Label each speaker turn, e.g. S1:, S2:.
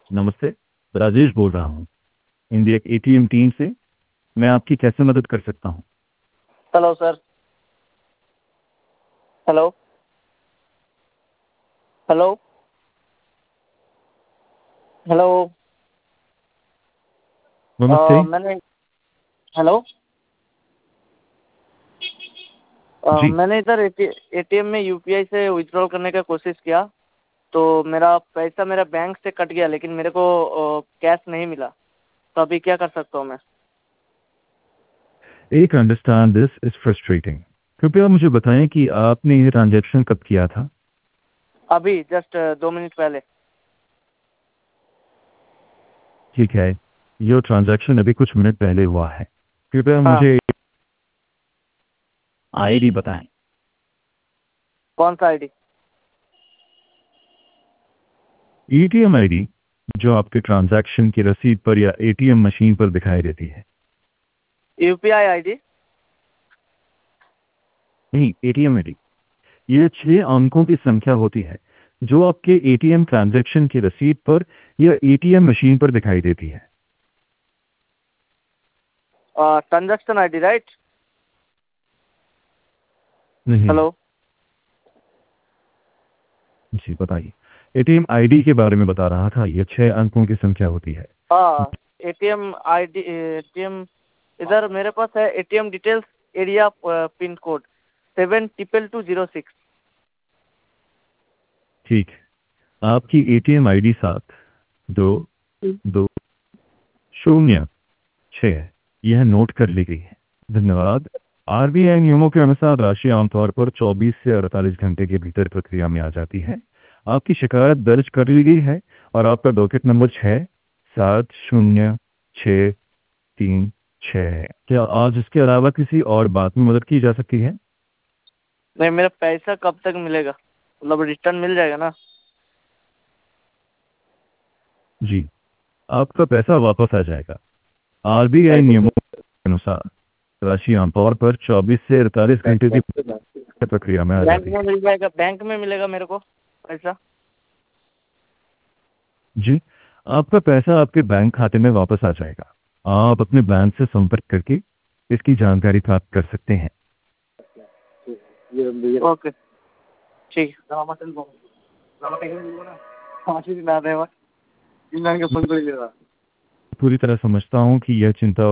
S1: नमस्ते, राजेश बोल रहा हूँ इंडिया एटीएम टीम से। मैं आपकी कैसे मदद कर सकता हूँ?
S2: Hello sir. Hello hello hello.
S1: नमस्ते।
S2: मैंने हेलो
S1: जी।
S2: मैंने इधर एटीएम में यूपीआई से विड्रॉल करने का कोशिश किया, तो मेरा पैसा मेरा बैंक से कट गया, लेकिन मेरे को कैश नहीं मिला। तो अभी क्या कर सकता हूँ मैं?
S1: एक अंडरस्टैंड दिस इज फ्रस्ट्रेटिंग। कृपया मुझे बताएं कि आपने ये ट्रांजैक्शन कब किया था?
S2: अभी जस्ट 2 मिनट पहले।
S1: ठीक है, ये ट्रांजैक्शन अभी कुछ मिनट पहले हुआ है। कृपया
S2: हाँ।
S1: मुझे आईडी बताएं।
S2: कौन सा आईडी?
S1: एटीएम आईडी जो आपके ट्रांजैक्शन की रसीद पर या एटीएम मशीन पर दिखाई देती है।
S2: UPI ID.
S1: नहीं, एटीएम आईडी। ये 6 अंकों की संख्या होती है जो आपके एटीएम ट्रांजैक्शन की रसीद पर या एटीएम मशीन पर दिखाई देती है।
S2: Transaction ID right?
S1: नहीं।
S2: हेलो।
S1: जी बताइए। एटीएम आईडी के बारे में बता रहा था, ये 6 अंकों की संख्या होती है।
S2: हाँ, एटीएम आईडी एटीएम इधर मेरे पास है। ATM details area pin code 72220 6।
S1: ठीक है, आपकी एटीएम आईडी 7220 6 है। यह नोट कर ली गई है। धन्यवाद। आरबीआई नियमों के अनुसार राशि आमतौर पर 24 से 48 घंटे के भीतर प्रक्रिया में आ जाती है। आपकी शिकायत दर्ज कर ली गई है और आपका डॉकेट नंबर 67063 है। क्या आज इसके अलावा किसी और बात में मदद की जा सकती है?
S2: नहीं, मेरा पैसा कब तक मिलेगा? मतलब रिटर्न मिल जाएगा ना?
S1: जी, आपका पैसा वापस आ जाएगा। आरबीआई नियमों के अनुसार राशि आमतौर पर 24 से 48 घंटे की प्रक्रिया में आ
S2: बैंक
S1: जाती
S2: में
S1: है।
S2: मिल जाएगा? बैंक में मिलेगा मेरे को पैसा?
S1: जी, आपका पैसा आपके बैंक खाते में वापस आ जाएगा। आप अपने बैंक से संपर्क करके इसकी जानकारी प्राप्त कर सकते हैं।
S2: ओके, ठीक है।
S1: पूरी तरह समझता हूँ कि यह चिंता